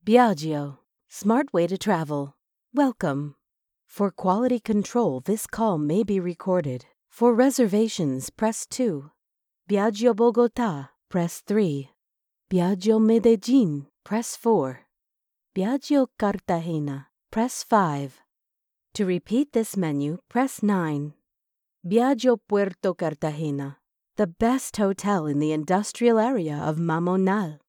Biagio, smart way to travel. Welcome. For quality control, this call may be recorded. For reservations, press 2. Biagio Bogotá, press 3. Biagio Medellín, press 4. Biagio Cartagena, press 5. To repeat this menu, press 9. Biagio Puerto Cartagena, the best hotel in the industrial area of Mamonal.